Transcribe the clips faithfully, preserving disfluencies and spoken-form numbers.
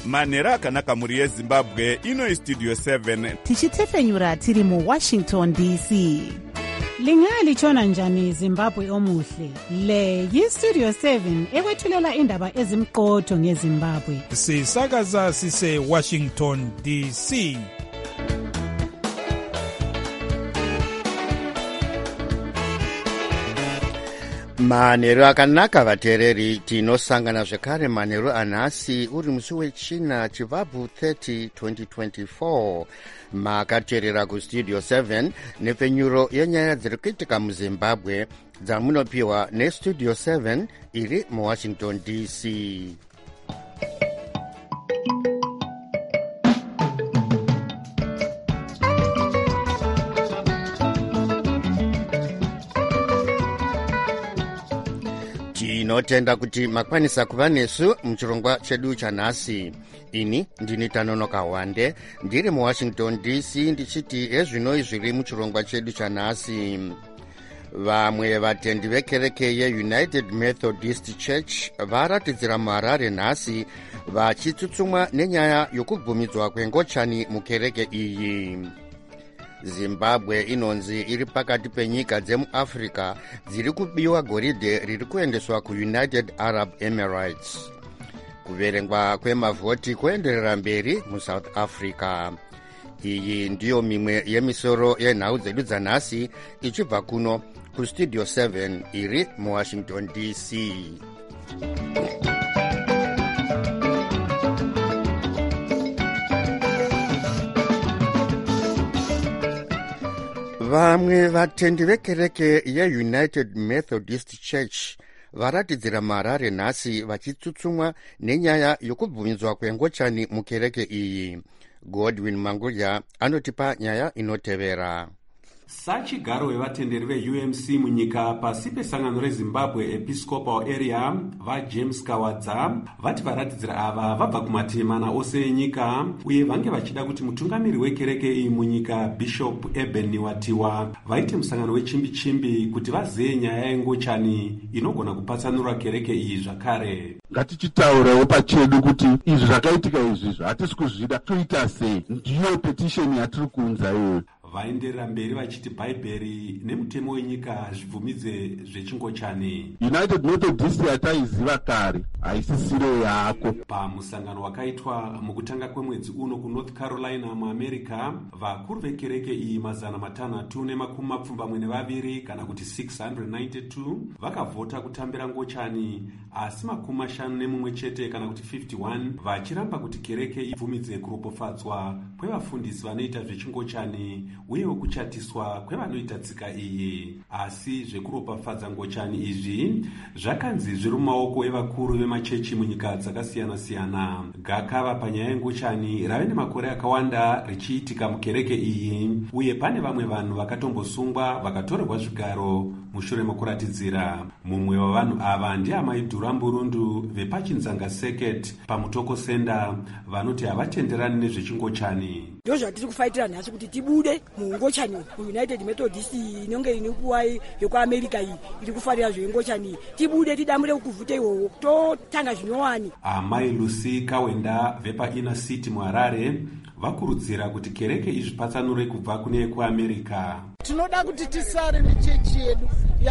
manhero akanaka mhuri yezimbabwe. Ino Studio seven tichitefenyura tiri muWashington D C. Lingalitshona njani Zimbabwe omuhle? Le yiStudio seven ekwethulela indaba ezimqotho ngeZimbabwe. Sisakaza sise Washington D C. Manhero akanaka vateereri, tinosangana zvekare manhero anhasi uri musi wechina chivabvu thirty twenty twenty-four. Makateerera kuStudio seven nepfenyuro yenyaya dziri kuitika muZimbabwe dzamunopiwa neStudio seven iri muWashington D C. Tinotenda kuti makwanisa kuva nesu muchirongwa chedu chanhasi. Ini ndini Tanonoka Wande ndiri muWashington D C ndichiti ezvinoi zviri muchirongwa chedu chanhasi. Vamwe vatendi vekereke yeUnited Methodist Church varatidzira muHarare nhasi vachitsutsumwa nenyaya yokubvumidzwa kwengochani mukereke iyi. Zimbabwe inonzi iri pakati penyika dzemuAfrica dziri kubiwa goridhe riri kuendeswa kuUnited Arab Emirates. Kuverengwa kwemavhoti kuenderera mberi muSouth Africa. Iyi ndiyo mimwe yemisoro yenhau dzedu dzanhasi ichibva kuno kuStudio seven iri muWashington D C. Vamwe vatendi vekereke yeUnited Methodist Church varatidzira muHarare nhasi vachitsutsumwa nenyaya yokubvumidzwa kwengochani mukereke iyi. Godwin Manguya anotipa nyaya inotevera. Sachigaro wevatenderi veU M C munyika pasi pesangano reZimbabwe Episcopal Area vaJames Kawadza vati varatidzira ava vabva kumatemana ose enyika uye vange vachida kuti mutungamiri wekereke iyi munyika Bishop Eben Niwatiwa vaite musangano wechimbi-chimbi kuti vazeye nyaya yengochani inogona kupatsanura kereke iyi zvakare. Ngatichitaurewo pachedu kuti izvi zvakaitika izvizvo hatisi kuzvida toita sei, ndiyo petition yatiri kuunza iyoyo. Vaenderera mberi vachiti bhaibheri nemutemo wenyika zvibvumidze zvechingochani. United Methodist yataiziva kare haisisiro yako. Pamusangano wakaitwa mukutanga kwemwedzi uno kuNorth Carolina muAmerica, vakuru vekereke iyi mazana matanhatu nemakumi mapfumbamwe nevaviri kana kuti six hundred ninety-two vakavhota kutambira ngochani, asi makumi mashanu nemumwe chete kana kuti fifty-one vachiramba kuti kereke ibvumidze kuropofadzwa kwevafundisi vanoita zvechingochani uye kuchatiswa kwevanoita tsika iyi. Asi zvekuropafadza ngochani izvi zvakanzi zviri mumaoko evakuru vemachechi munyika dzakasiyana-siyana. Gakava panyaya yengochani rave nemakore akawanda richiitika mukereke iyi, uye pane vamwe vanhu vakatombosungwa vakatorerwa zvigaro mushure mokuratidzira. Mumwe wavanhu ava ndiamai Dhuramburundu vepachinzanga Circuit pamutoko Center vanoti havatenderani nezvechingochani. Ndo zvatiri kufaitira nhasi kuti tibude muungochani kuUnited Methodist inonge ine nguva yekuAmerica iyi iri kufarira zvengochani, tibude tidamure kuvhute iwowo totanga zvinyowani. Amai Lucy Kawenda vepa Inner City muHarare vakurudzira kuti kereke izvipatsanure kubva kune yekuAmerica. Tinoda kuti tisare nechechi yedu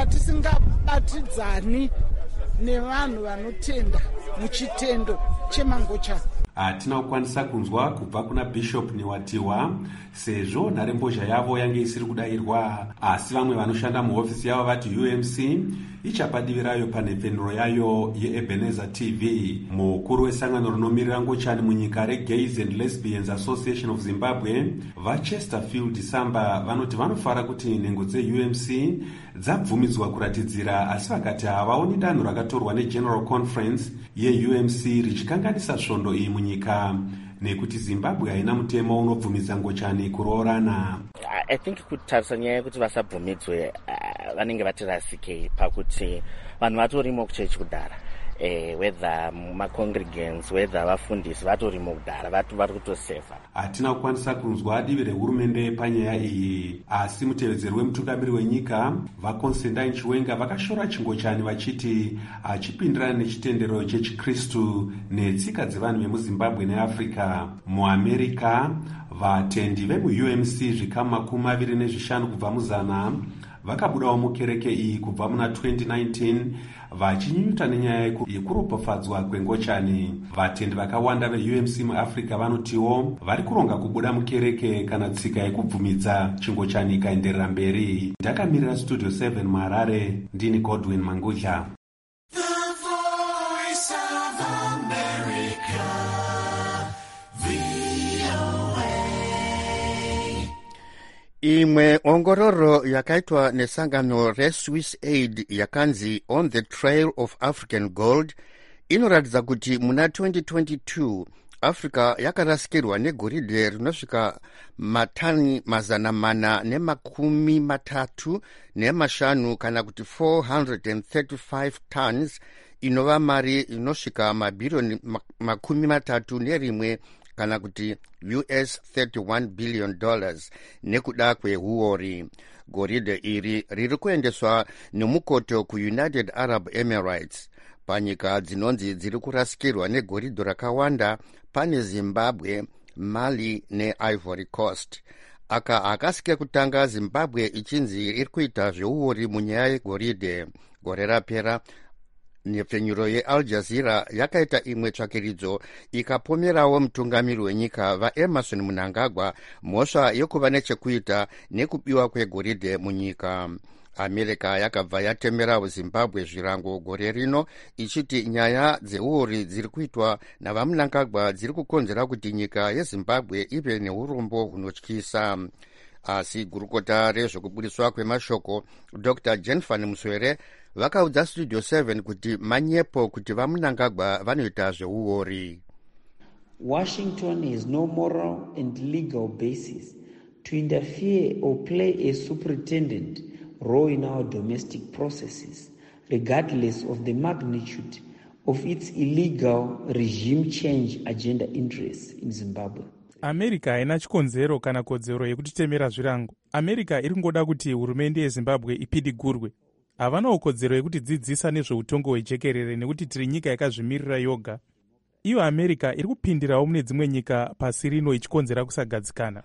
yatisingabatidzani nevanhu vanotenda muchitendo chemangochani. Hatina kukwanisa kunzwa kubva kuna Bishop Niwatiwa sezvo nharembozha yavo yange isiri kudayirwa, asi vamwe vanoshanda muhofisi yavo vati U M C ichapa divi rayo panhepfenuro yayo yeEbenezer T V. Mukuru wesangano rinomirira ngochani munyika reGays and Lesbians Association of Zimbabwe vaChesterfield Samba vanoti vanofara kuti nhengo dzeU M C dzabvumidzwa kuratidzira, asi vakati havaoni danho rakatorwa neGeneral Conference yeU M C richikanganisa svondo iyi munyika nekuti Zimbabwe haina mutemo unobvumidza ngochani kuroorana. I think kutarisa nyaya yekuti vasabvumidzwe vanenge vati rasike pakuti vanhu vatorimo kuchechi kudhara eh, whether ma-congregants whether vafundisi vatorimo kudhara vari kutosevha. Hatina kukwanisa kunzwa divi rehurumende panyaya iyi, asi mutevedzeri wemutungamiri wenyika vaConstantine Chiwenga vakashora chingochani vachiti achipindirana nechitendero chechikristu netsika dzevanhu vemuzimbabwe neafrica. Muamerica vatendi vemu-U M C zvikamu makumi maviri nezvishanu kubva muzana vakabudawo mukereke iyi kubva muna twenty nineteen vachinyunyuta nenyaya yekuropafadzwa kwengochani. Vatendi vakawanda ve-U M C muafrica vanotiwo vari kuronga kubuda mukereke kana tsika yekubvumidza chingochani ikaenderera mberi. Ndakamirira Studio seven muHarare, ndini Godwin Mangudla. Imwe ongororo yakaitwa nesangano reSwiss Aid yakanzi On the Trail of African Gold inoratidza kuti muna twenty twenty-two Africa yakarasikirwa negoridhe rinosvika matani mazana mana nemakumi matatu nemashanu kana kuti four hundred thirty-five tons, inova mari inosvika mabhirioni makumi matatu nerimwe kana kuti U S thirty-one billion dollars nekuda kwehuori. Goridhe iri riri kuendeswa nemukoto kuUnited Arab Emirates. Panyika dzinonzi dziri kurasikirwa negoridhe rakawanda pane Zimbabwe, Mali neIvory Coast. Aka akasike kutanga Zimbabwe ichinzi iri kuita zveuori munyaya yegoridhe. Gore rapera nepfenyuro yeAl Jazeera yakaita imwe tsvakiridzo ikapomerawo mutungamiri wenyika vaEmerson Mnangagwa mhosva yokuva nechekuita nekubiwa kwegoridhe munyika. America yakabva yatemerawo Zimbabwe zvirango gore rino ichiti nyaya dzeuori dziri kuitwa navaMnangagwa dziri kukonzera kuti nyika yeZimbabwe ive neurombo hunotyisa. Asi gurukota rezvekubudiswa kwemashoko Doctor Jenfan Muswere vakaudza Studio seven kuti manyepo kuti vaMnangagwa vanoita zveuori. Washington has no moral and legal basis to interfere or play a superintendent role in our domestic processes, regardless of the magnitude of its illegal regime change agenda interests in Zimbabwe. America haina chikonzero kana kodzero yekutitemera zvirango. America iri ngoda kuti hurumende yeZimbabwe ipidigurwe. Havanawo kodzero yekuti dzidzisa nezveutongo hwejekerere nekuti tiri nyika yakazvimirira yoga. Iyo America iri kupindirawo mune dzimwe nyika pasi rino ichikonzera kusagadzikana.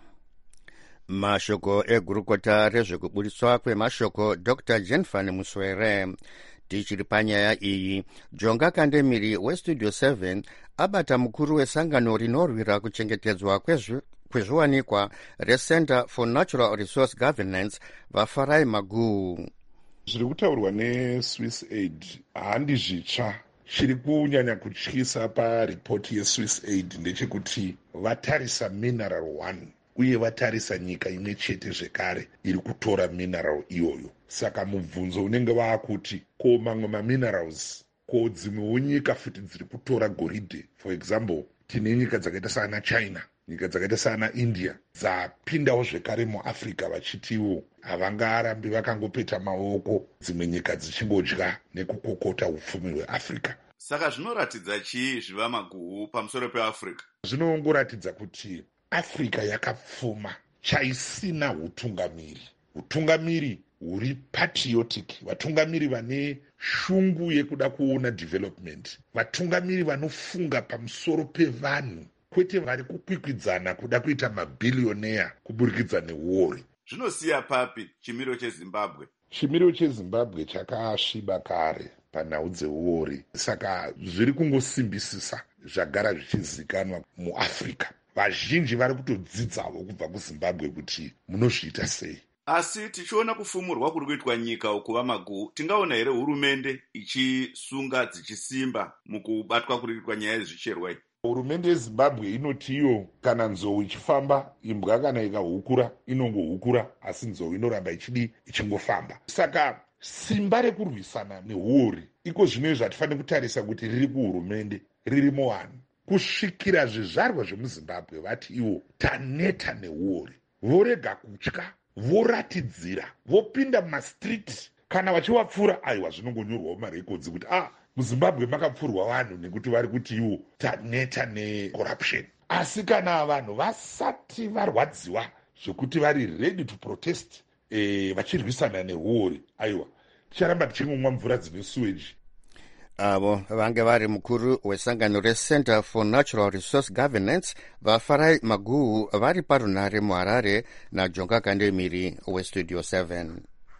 Mashoko egurukota rezvekubudiswa kwemashoko Doctor Jenfan Muswere. Tichiri panyaya iyi, Jonga Kandemiri weStudio seven abata mukuru wesangano rinorwira kuchengetedzwa kwezviwanikwa reCenter for Natural Resource Governance vaFarai Magu. Zviri kutaurwa neSwiss Aid handi zvitsva. Chiri kunyanya kutyisa paripoti yeSwiss Aid ndechekuti vatarisa mineral one uye vatarisa nyika imwe chete zvekare iri kutora mineral iyoyo. Saka mubvunzo unenge waakuti ko mamwe maminerals, ko dzimwewo nyika futi dziri kutora goridhe. For example, tine nyika dzakaita sana China, nyika dzakaita sana India dzapindawo zvekare muAfrica vachitiwo havangarambi vakangopeta maoko dzimwe nyika dzichingodya nekukokota upfumi hweAfrica. Saka zvinoratidza chii zviva Maguhu pamusoro peAfrica? Zvinongoratidza kuti Africa yakapfuma, chaisina utungamiri. Utungamiri huri patriotic, vatungamiri vane shungu yekuda kuona development, vatungamiri vanofunga pamusoro pevanhu, kwete vari kukwikwidzana kuda kuita mabillionaire kuburikidza neuori. Zvinosiya papi chimiro cheZimbabwe? Chimiro cheZimbabwe chakasviba kare panhau dzeuori, saka zviri kungosimbisisa zvagara zvichizikanwa muAfrica. Vazhinji vari kutodzidzawo kubva kuZimbabwe kuti munozviita sei. Asi tichiona kufumurwa kuri kuitwa nyika ukuva Maguhu, tingaona here hurumende ichisunga dzichisimba mukubatwa kuri kuitwa nyaya yezvicherwa iyi? Hurumende yeZimbabwe inoti iyo kana nzou ichifamba, imbwa kana ikahukura inongohukura, asi nzou inoramba ichidi ichingofamba. Saka simba rekurwisana nehuori iko zvino zvatifanira kutarisa kuti riri kuhurumende riri muvanhu. Kusvikira zvizvarwa zvemuZimbabwe vati iwo taneta neuori, vorega kutya, voratidzira, vopinda mumastriti, kana vachivapfura aiwa zvinongonyorwawo marekodzi kuti ah muzimbabwe makapfurwa vanhu nekuti vari kuti iwo taneta necorruption. Asi kana vanhu vasati varwadziwa zvekuti vari ready to protest eh, vachirwisana nehuori, aiwa ticharamba tichingomwa mvura dzine sewage. avo vange vari mukuru wesangano recenter for natural resource governance vafarai maguhu vari parunare muharare najonga kandemiri westudio seven.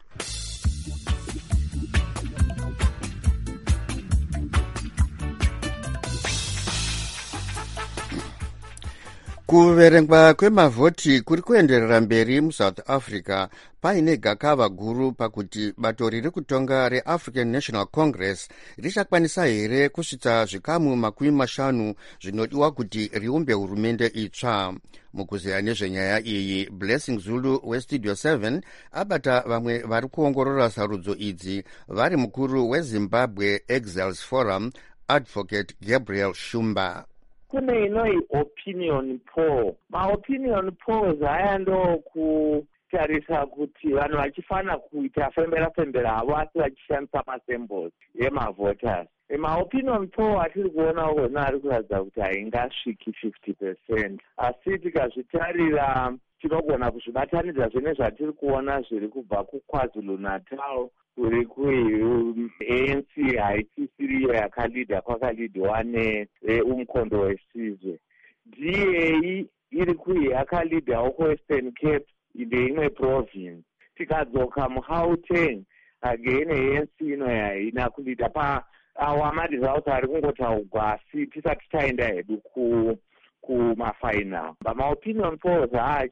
Kuverengwa kwemavhoti kuri kuenderera mberi muSouth Africa paine gakava guru pakuti bato riri kutonga reAfrican National Congress richakwanisa here kusvitsa zvikamu makumi mashanu zvinodiwa kuti riumbe hurumende itsva. Mukuzeya nezvenyaya iyi, Blessing Zulu westudio seven abata vamwe vari kuongorora sarudzo idzi vari mukuru weZimbabwe Exiles Forum, Advocate Gabriel Shumba. Kune inoi opinion poll. Ma-opinion polls aya ndo kutarisa kuti vanhu vachifana kuita fembera-fembera havo asi vachishandisa masymbols emavoters. Ma-opinion poll atiri kuona ukona ari kuratidza kuti haingasviki fifty percent. Asi tikazvitarira tinogona kuzvibatanidza zvene zvatiri kuona zviri kubva kuKwaZulu Natal, kuri ku-A N C haisisiriyo yakalidha kwakalidhwa neumkondo wesizwe. D A iri kui yakalidhawo kuWestern Cape ndeimwe province. Tikadzoka muGauteng again A N C ino haina kulidha pa awa maresults ari kungotaurwa asi tisati taenda hedu ku kumafinal. Ma-opinion polls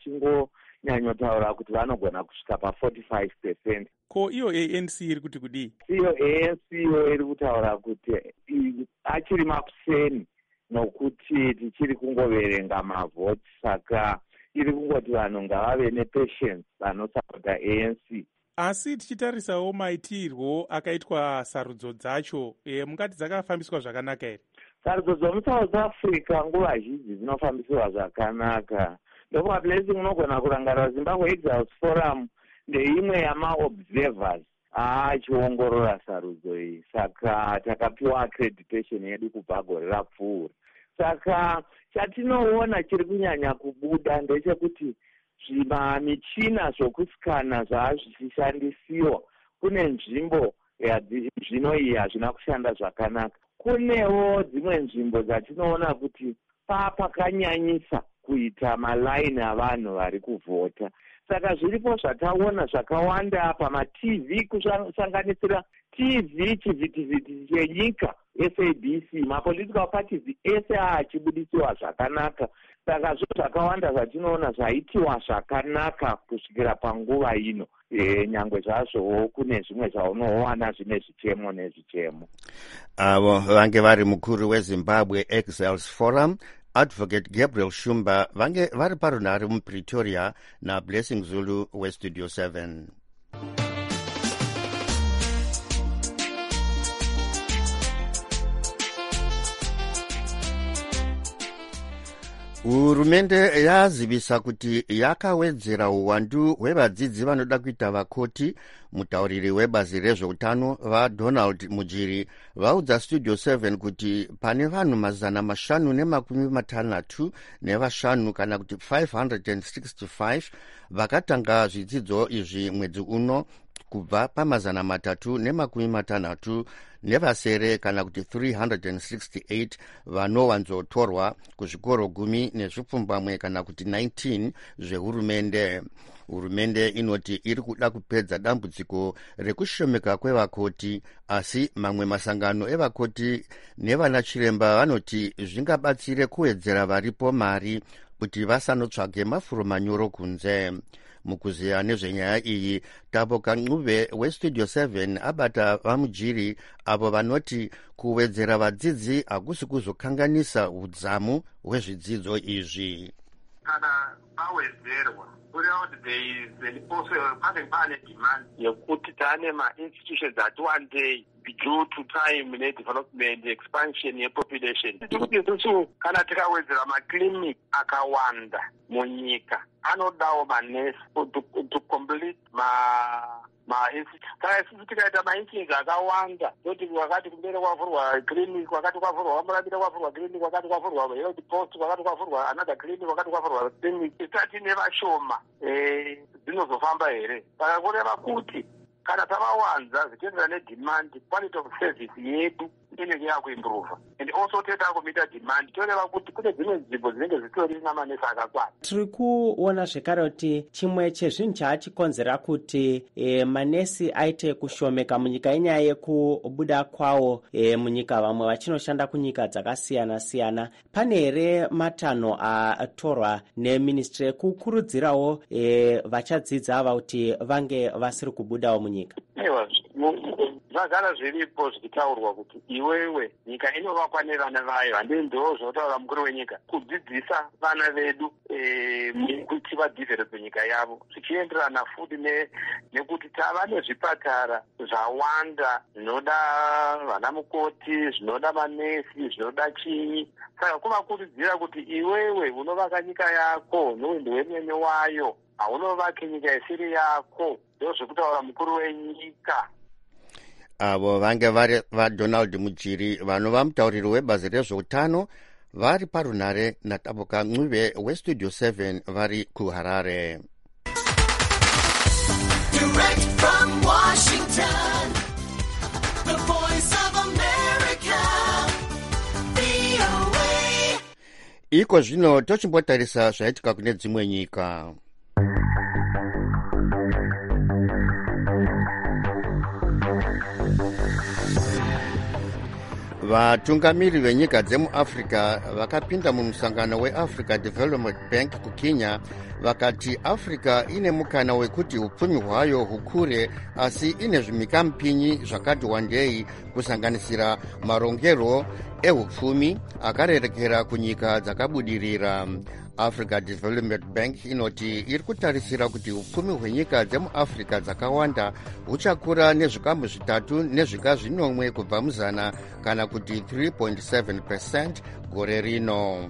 haachingonyanyotaura kuti vanogona kusvika pa forty-five percent. Ko iyo A N C iri kuti kudii? Iyo A N C yo iri kutaura kuti achiri makuseni nokuti tichiri kungoverenga mavhoti, saka iri kungoti vanhu ngavave nepatience vanosapota A N C. Asi tichitarisawo maitirwo akaitwa sarudzo dzacho, e, mungati dzakafambiswa zvakanaka here? Sarudzo dzomuSouth Africa nguva zhinji dzinofambiswa zvakanaka. Ndokwa Blessing unogona kurangarira Zimbabwe Exiles Forum ndeimwe yama-observers aachiongorora sarudzo iyi, saka takapiwa accreditation yedu kubva gore rapfuura. Saka chatinoona chiri kunyanya kubuda ndechekuti zvima michina zvokusikana zvazvichishandisiwa kune nzvimbo zvinoiyi hazvina kushanda zvakanaka. Kunewo dzimwe nzvimbo dzatinoona kuti papakanyanyisa kuita malaini avanhu vari kuvhota. Saka zviripo zvataona zvakawanda pama-T V kusanganisira T V chivhitivhiti chenyika S A B C, mapolitical parties ese achibudisiwa zvakanaka. Saka zvo zvakawanda zvatinoona zvaitiwa zvakanaka kusvikira panguva ino. E, nyangwe zvazvo kune zvimwe zvaunowana zvine zvichemo nezvichemo. Avo vange vari mukuru weZimbabwe Exiles Forum, Advocate Gabriel Shumba vange vari parunare muPretoria na Blessing Zulu westudio seven. Hurumende yazivisa kuti yakawedzera uwandu hwevadzidzi vanoda kuita vakoti. Mutauriri webazi rezveutano vaDonald Mujiri vaudza studio seven kuti pane vanhu mazana mashanu nemakumi matanhatu nevashanu kana kuti five hundred sixty-five vakatanga zvidzidzo izvi mwedzi uno kubva pamazana matatu nemakumi matanhatu nevasere kana kuti three hundred sixty-eight vanowanzotorwa kuzvikoro gumi nezvipfumbamwe kana kuti nineteen zvehurumende. Hurumende inoti iri kuda kupedza dambudziko rekushomeka kwevakoti, asi mamwe masangano evakoti nevanachiremba vanoti zvingabatsire kuwedzera varipo mari kuti vasanotsvage mafuro manyoro kunze. Mukuziya nezvenyaya iyi, Taboka Ncube westudio seven abata vaMujiri avo vanoti kuwedzera vadzidzi hakusi kuzokanganisa udzamu hwezvidzidzo izvi. Kana awedzerwa kureva kuti there is also pane pane demand yekuti tane ma-institutions ati wandei due to time ne-development expansion ye-population. Tikuti isusu kana tikawedzera maclinic akawanda munyika anodawo manesi to, to complete ma saka isusu tikaita mainchingi akawanda toti kwakati kumbere kwavhurwa clinic, kwakati kwavhurwa kwamurabira kwavhurwa clinic, kwakati kwavhurwa health post, kwakati kwavhurwa another clinic, kwakati kwavhurwa clinic, tisati nevashoma dzinozofamba here. Saka kureva kuti kana tavawanza zvichienderana nedemand, quality of service yedu inenge yakuimprova, and also toita kumita demand. Toreva kuti kune dzimwe nzvimbo dzinenge zvitori namanesi akakwana. Tiri kuona zvekare kuti chimwe chezvinhu chaachikonzera kuti e, manesi aite kushomeka munyika yenyaya yekubuda kwawo e, munyika, vamwe vachinoshanda kunyika dzakasiyana siyana. Pane here matanho atorwa neministry ekukurudzirawo e, vachadzidza ava kuti vange vasiri kubudawo munyika? Ewa, zvagara zviripo zvichitaurwa kuti iwewe nyika inovakwa nevana vayo. Handei ndo zvinotaura mukuru wenyika, kudzidzisa vana vedu e, kuti vadhivherope nyika yavo, zvichienderana futi ne, nekuti tava nezvipatara zvawanda zvinoda vana mukoti, zvinoda manesi, zvinoda chinyi. Saka kuvakurudzira kuti iwewe unovaka nyika yako noundi wemene wayo, haunovaki nyika isiri yako. Ndo zvekutaura mukuru wenyika. Avo vange vari vaDonald Mujiri, vanova mutauriri webazi rezveutano, vari parunare naTabuka Ncube westudio seven vari kuHarare. Direct from Washington, the voice of America, V O A. Iko zvino tochimbotarisa zvaitika kune dzimwe nyika. Vatungamiri venyika dzemuAfrica vakapinda mumusangano weAfrica Development Bank kuKenya vakati Africa ine mukana wekuti upfumi hwayo hukure, asi ine zvimhikamupinyi zvakati wandei kusanganisira marongero ehupfumi akarerekera kunyika dzakabudirira. Africa Development Bank inoti iri kutarisira kuti upfumi hwenyika dzemuAfrica dzakawanda huchakura nezvikamu zvitatu nezvika zvinomwe kubva muzana, kana kuti three point seven percent gore rino.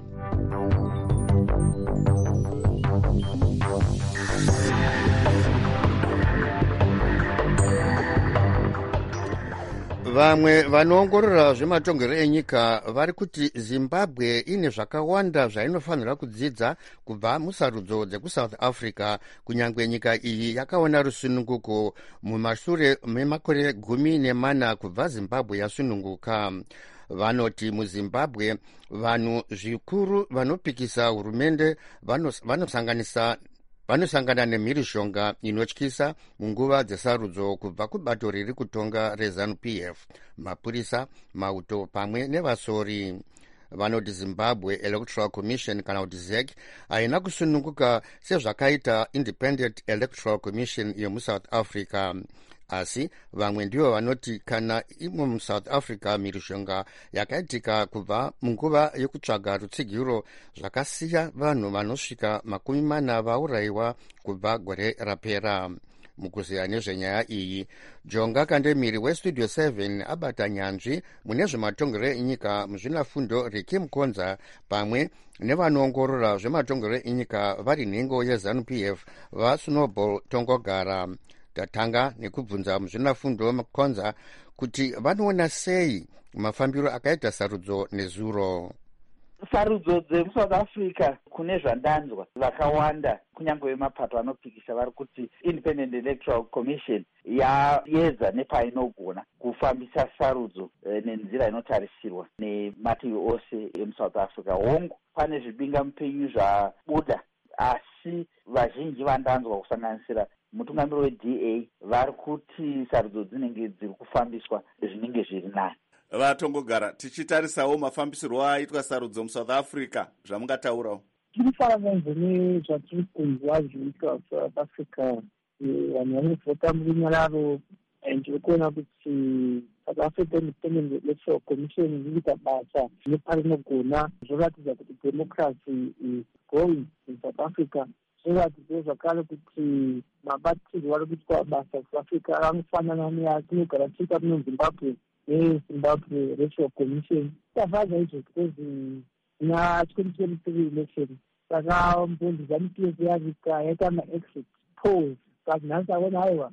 Vamwe vanoongorora zvematongero enyika vari kuti Zimbabwe ine zvakawanda zvainofanira kudzidza kubva musarudzo dzekusouth Africa, kunyangwe nyika iyi yakaona rusununguko mumashure memakore gumi nemana kubva Zimbabwe yasununguka. Vanoti muZimbabwe vanhu zvikuru vanopikisa hurumende vanosanganisa vanosangana nemhirishonga inotyisa munguva dzesarudzo kubva kubato riri kutonga reZANU P F, mapurisa, mauto pamwe nevasori. Vanoti Zimbabwe Electoral Commission kana kuti Z E C haina kusununguka sezvakaita Independent Electoral Commission yemuSouth Africa. Asi vamwe ndivo vanoti kana imwe muSouth Africa mhirishonga yakaitika kubva munguva yekutsvaga rutsigiro zvakasiya vanhu vanosvika makumi mana vaurayiwa kubva gore rapera. Mukuziya nezvenyaya iyi, Jonga Kandemiri westudio seven abata nyanzvi mune zvematongero enyika muzvinafundo reKim Konza pamwe nevanoongorora zvematongero enyika vari nhengo yeZANU P F vaSnowball Tongogara. Tatanga nekubvunza muzvinafundo Konza kuti vanoona sei mafambiro akaita sarudzo nezuro. Sarudzo dzemuSouth Africa kune zvandanzwa vakawanda kunyange vemapato anopikisa vari kuti Independent Electoral Commission yaedza nepainogona kufambisa sarudzo e, nenzira inotarisirwa nemativi ose emuSouth Africa. Hongu pane zvibingamupinyi zvabuda, asi vazhinji vandanzwa kusanganisira mutungamiri weD A vari kuti sarudzo dzinenge dziri kufambiswa zvinenge zviri nani. Vatongogara, tichitarisawo mafambisirwo aitwa sarudzo muSouth Africa, zvamungataurawo? Tirifananidza nezvatiri kunzwa zvinoitwa South Africa, vanhu vanovhota murunyararo, ndiri kuona kuti South African Independent Electoral Commission inoita basa neparinogona. Zvoratidza kuti democracy is going in South Africa. Zvoratidza zvakare kuti mabatirwo ari kuitwa basa South Africa anofanana neatinogara tiita muno Zimbabwe neZimbabwe Electoral Commission. Tafadza izvo because na twenty twenty-three election saka mbundu ZANU P F yarika yaita ma-exit polls, saka nhasi aona aiwa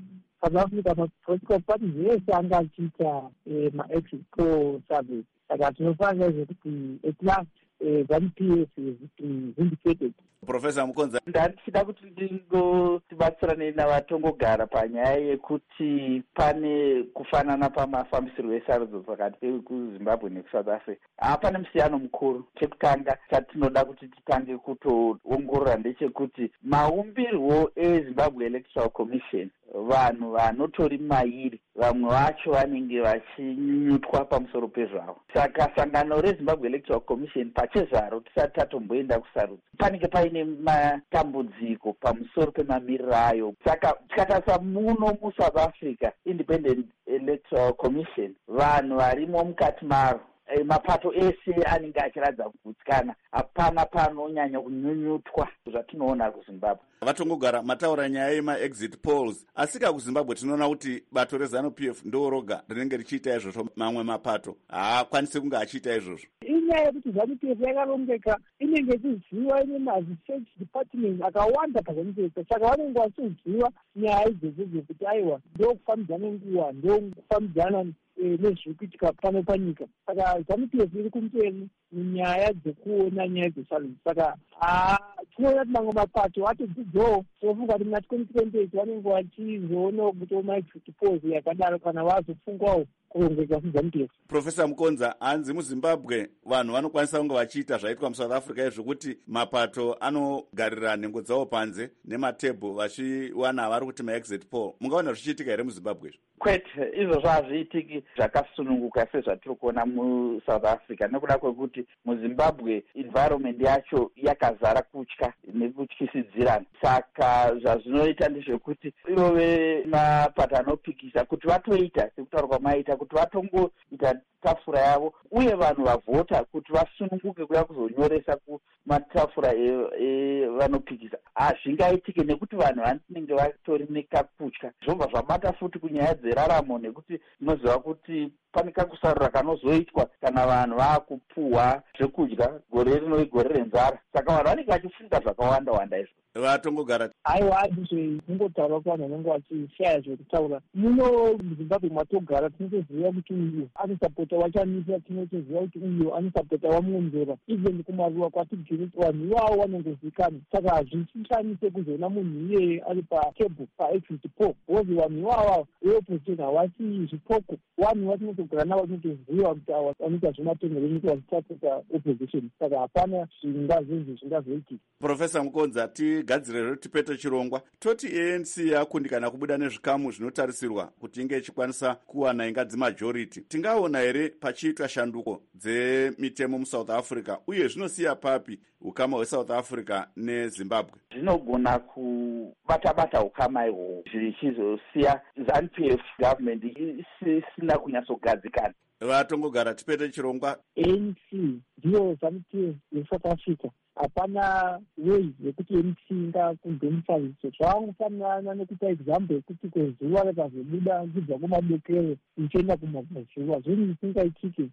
South Africa ma-political parties yese anga achiita ma-exit poll survey. Saka tinofanira zvekuti at last ZANU-P F is vindicated. Professor Mukonza, ndachida kuti ndingotibatsirane navatongogara panyaya yekuti pane kufanana pamafambisirwo esarudzo pakati pekuzimbabwe nekusouth africa. Hapana musiyano mukuru. Chekutanga chatinoda kuti titange kutoongorora ndechekuti maumbirwo ezimbabwe electoral commission, vanhu vanotori mairi, vamwe vacho vanenge vachinyunyutwa pamusoro pezvavo. Saka sangano rezimbabwe electoral commission pachezvaro tisati tatomboenda kusarudzo panenge paine matambudziko pamusoro pemamiriro ayo. Saka tikatarisa muno muSouth Africa Independent Electoral Commission, vanhu varimo mukati maro mapato ese anenge achiradza kugutsikana, hapana panonyanya kunyunyutwa zvatinoona kuzimbabwe. Vatongogara mataura nyaya yema-exit polls, asika kuzimbabwe tinoona kuti bato reZANU-P F ndo roga rinenge richiita izvozvo, mamwe mapato haakwanisi kunge achiita izvozvo. Inyaya yekuti ZANU-P F yakarongeka, inenge ichiziva ine maresearch department akawanda paZANU-P F, saka vanenge vachiziva nyaya idzodzo dzekuti aiwa ndokufambidzana nguva, ndokufambidzana nezviri kuitika pano panyika. Saka ZANU-P F iri kumberi munyaya dzekuona nyaya dzesarudzo. Saka tinoona kuti mamwe mapato atodzidzawo, tinofunga kuti muna twenty twenty-eight vanenge vachizoonawo kuitawo ma-exit polls yakadaro kana vazofungwawo kurongeka kuZANU-P F. Professor Mukonza, hanzi muZimbabwe vanhu vanokwanisa kunge vachiita zvaitwa muSouth Africa zvekuti mapato anogarira nhengo dzavo panze nematebho vachiwana vari kuti ma-exit poll, mungaona zvichiitika here muZimbabwe izvo? Kwete, izvozvo hazviitiki zvakasununguka sezvatiri kuona muSouth Africa, nekuda kwekuti muZimbabwe environment yacho yakazara kutya nekutyisidzirana. Saka zvazvinoita ndezvekuti ivo vemapato anopikisa kuti vatoita sekutaura kwamaita kuti vatongoita tafura yavo, uye vanhu vavhota kuti vasununguke kuya kuzonyoresa kumatafura evanopikisa, hazvingaitike nekuti vanhu vanenge vatori nekakutya. Zvobva zvabata futi kunyaya dzeraramo, nekuti tinoziva kuti pane kakusarura kanozoitwa kana vanhu vaakupuhwa zvekudya gore rino igore renzara. Saka vanhu vanenge vachifunga zvakawanda wanda izvo. Vatongogara aiwa handizve kungotaura kuvanhu vanenge vachishaya zvekutaura. Muno muZimbabwe matogara tinotoziva kuti uyu anosapota wachamisa, tinotoziva kuti uyu anosapota wamunzora. Even kumaruwa kwatigiri vanhu ivavo vanongozivikanwa. Saka hazvishamise kuzoona munhu iyeye ari patebho paexit poll, wozi vanhu ivavo veopposition havasi zvipoko. Vanhu vatinotogara navo tinotoziva kuti ava vanoita zvematongerwo nyika vachisapota opposition. Saka hapana zvingazinzi zvingazoitika. Professor Mukonza, tigadzire tipete chirongwa toti A N C yakundikana kubuda nezvikamu zvinotarisirwa kuti inge ichikwanisa kuwana ingadzi majority. Tingaona here pachiitwa shanduko dzemitemo muSouth Africa, uye zvinosiya papi ukama hweSouth Africa neZimbabwe? Zvinogona kubata-bata ukama ihwohwo zvichizosiya ZANU-P F government isina kunyatsogadzikana. Vatongogara tipete chirongwa A N C ndiyo ZANU-P F yeSouth Africa. Hapana way yekuti A N C ingakunzomisa izvo. Zvavangofanirana nekupa example yekuti kwezuva rakazobuda kubva kumadokero ichienda kumazuva, zvinhu zvisingaitiki.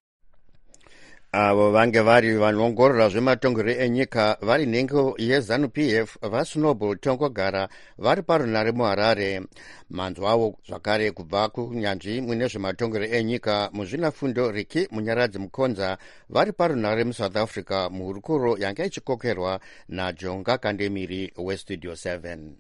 Avo vange vari vanoongorora zvematongero enyika vari nhengo yeZANU-P F vaSnoble Tongogara vari parunare muHarare. Manzwa avo zvakare kubva kunyanzvi mune zvematongero enyika muzvinafundo Riki Munyaradzi Mukonza vari parunare muSouth Africa muhurukuro yanga ichikokerwa naJonga Kandemiri weStudio seven.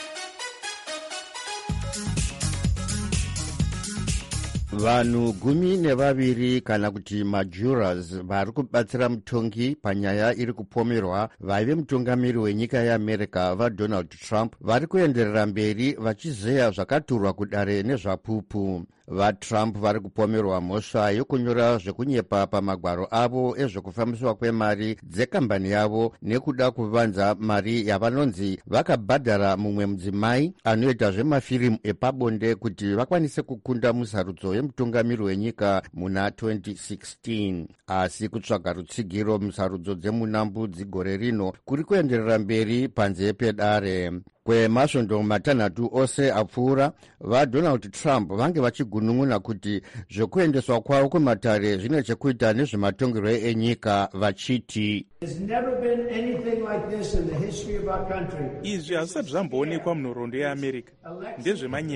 Vanhu gumi nevaviri kana kuti majurors vari kubatsira mutongi panyaya iri kupomerwa vaive mutungamiri wenyika yeAmerica vaDonald Trump vari kuenderera mberi vachizeya zvakaturwa kudare nezvapupu. VaTrump vari kupomerwa mhosva yokunyora zvekunyepa pamagwaro avo ezvekufambiswa kwemari dzekambani yavo nekuda kuvanza mari yavanonzi vakabhadhara mumwe mudzimai anoita zvemafirimu epabonde kuti vakwanise kukunda musarudzo yemutungamiri wenyika muna twenty sixteen. Asi kutsvaga rutsigiro musarudzo dzemunambudzi gore rino kuri kuenderera mberi panze pedare. Kwemasvondo matanhatu ose apfuura, vaDonald Trump vange vachigunun'una kuti zvekuendeswa kwavo kwematare zvine chekuita nezvematongero enyika vachiti izvi hazvisati zvamboonekwa munhoroondo yeAmerica, ndezvemanyepo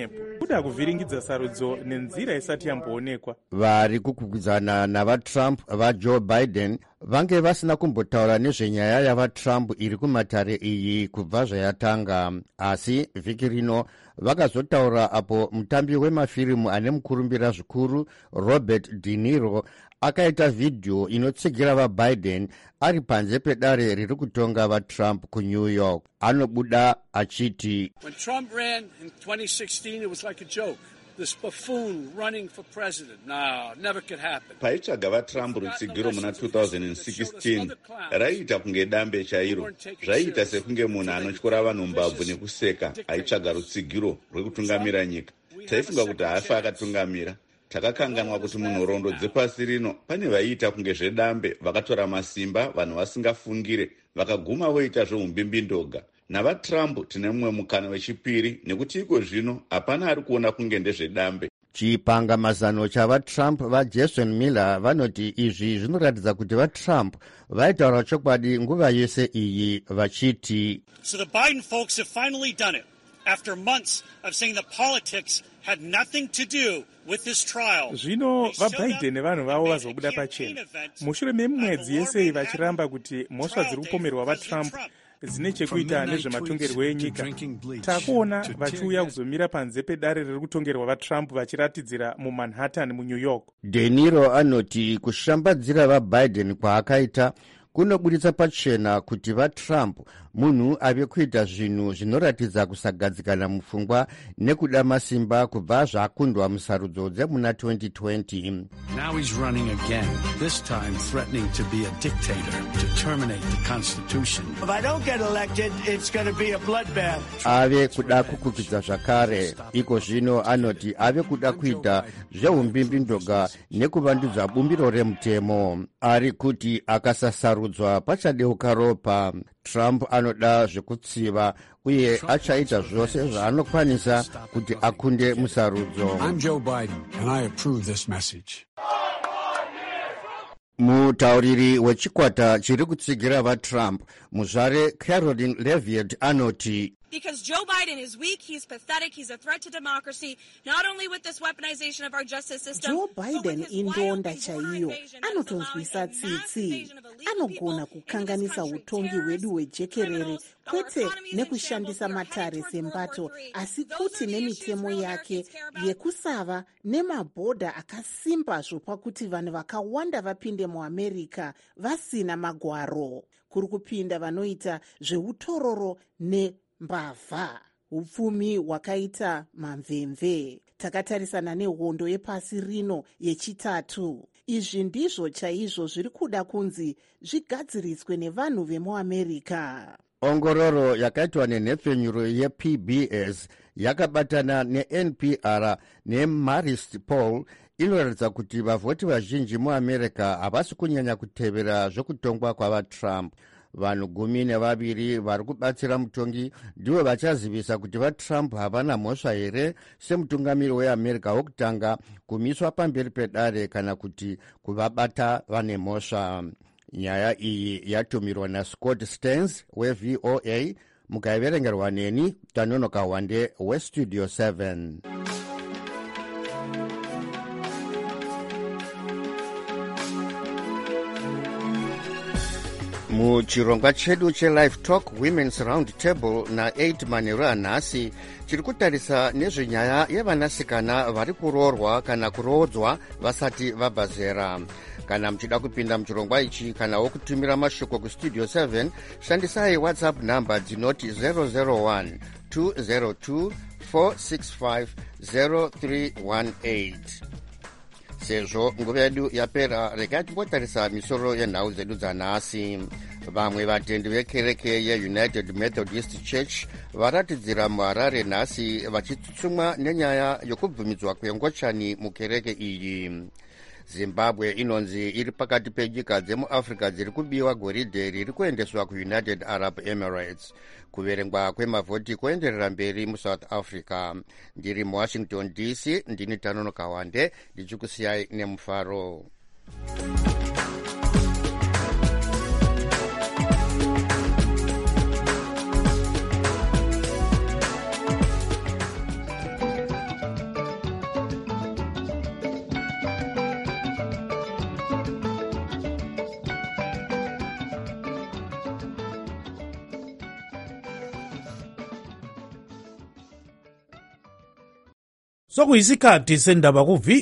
nekuda kuvhiringidza sarudzo nenzira isati yamboonekwa. Vari kukwikwidzana navatrump vajoe biden vange vasina kumbotaura nezvenyaya yavatrump iri kumatare iyi kubva zvayatanga, asi vhiki rino vakazotaura apo mutambi wemafirimu ane mukurumbira zvikuru Robert De Niro akaita vhidhiyo inotsigira vaBiden ari panze pedare riri kutonga vaTrump kuNew York. Anobuda achiti, When Trump ran in twenty sixteen, it was like a joke. This buffoon running for president. No, never could happen. Paitsvaga vaTrump rutsigiro muna two thousand sixteen raiita kunge dambe chairo. Zvaiita sekunge munhu anotyora vanhu mbabvu nekuseka aitsvaga rutsigiro rwekutungamira nyika. Taifunga kuti hafa akatungamira. Takakanganwa kuti munhoroondo dzepasi rino pane vaiita kunge zvedambe vakatora masimba vanhu vasingafungire vakaguma voita zveumbimbi-ndoga. NavaTrump tine mumwe mukana wechipiri nekuti iko zvino hapana ari kuona kunge ndezvedambe. Chipangamazano chavaTrump vaJason Miller vanoti izvi zvinoratidza kuti vaTrump vaitaura chokwadi nguva yese iyi vachiti, So the Biden folks have finally done it. After months of saying the politics had nothing to do with this trial. Zvino vaBiden nevanhu vavo vazobuda pachena. Mushure memwedzi yese vachiramba kuti mhosva dziri kupomerwa vaTrump dzine chekuita nezvematongerwo enyika. Takuona vachiuya kuzomira panze pedare riri kutongerwa vaTrump vachiratidzira muManhattan muNew York. De Niro anoti kushambadzira vaBiden kwaakaita kunobuditsa pachena kuti vaTrump munhu ave kuita zvinhu zvinoratidza kusagadzikana mupfungwa nekuda masimba kubva zvakundwa musarudzo dzemuna twenty twenty. Now he's running again, this time threatening to be a dictator, to terminate the Constitution. If I don't get elected, it's going to be a bloodbath. Ave kuda kukukidza zvakare. Iko zvino anoti ave kuda kuita zveumbimbi-ndoga nekuvandudza bumbiro remutemo. Ari kuti akasasarudzwa pachadeuka ropa. Trump anoda zvekutsiva uye achaita zvose zvaanokwanisa kuti akunde musarudzo. I'm Joe Biden and I approve this message. Mutauriri wechikwata chiri kutsigira vaTrump, muzvare Caroline Levitt anoti, Because Joe Biden is weak, he's pathetic, he's a threat to democracy, not only with this weaponization of our justice system. Joe Biden indonda chaiyo, anotonzwisa tsitsi, anogona kukanganisa utongi hwedu hwejekerere, kwete nekushandisa matare sembato, asi kuti nemitemo yake yekusava nemabhodha akasimba zvopa kuti vanhu vakawanda vapinde muAmerica vasina magwaro, kuri kupinda vanoita zveutororo ne mbavha, upfumi hwakaita mamvemve. Takatarisana nehondo yepasi rino yechitatu. Izvi ndizvo chaizvo zviri kuda kunzi zvigadziriswe nevanhu vemuAmerica. Ongororo yakaitwa nenhepfenyuro yeP B S yakabatana neN P R neMarist Poll inoratidza kuti vavhoti vazhinji muAmerica havasi kunyanya kutevera zvokutongwa kwavaTrump. Vanhu gumi nevaviri vari kubatsira mutongi ndivo vachazivisa kuti vaTrump havana mhosva here semutungamiri weAmerica wokutanga kumiswa pamberi pedare kana kuti kuvabata vane mhosva. Nyaya iyi yatumirwa naScott Stearns weV O A, mukaiverengerwa neni Tanonoka Wande weStudio seven. Muchirongwa chedu cheLive Talk Women's Round Table na-eight manheru anhasi chiri kutarisa nezvenyaya yevanasikana vari kuroorwa kana kurodzwa vasati vabva zera. Kana muchida kupinda muchirongwa ichi kana wokutumira mashoko kuStudio seven, shandisai WhatsApp number dzinoti zero zero one two zero two four six five zero three one eight. Sezvo nguva yedu yapera, regai timbotarisa misoro yenhau dzedu dzanhasi. Vamwe vatendi vekereke yeUnited Methodist Church varatidzira muHarare nhasi vachitsutsumwa nenyaya yokubvumidzwa kwengochani mukereke iyi. Zimbabwe inonzi iri pakati penyika dzemuAfrica dziri kubiwa goridhe riri kuendeswa kuUnited Arab Emirates. Kuverengwa kwemavhoti kuenderera mberi muSouth Africa. Ndiri muWashington D C, ndini Tanonoka Wande, ndichikusiyai nemufaro. sokuyisikhathi sendaba ku-V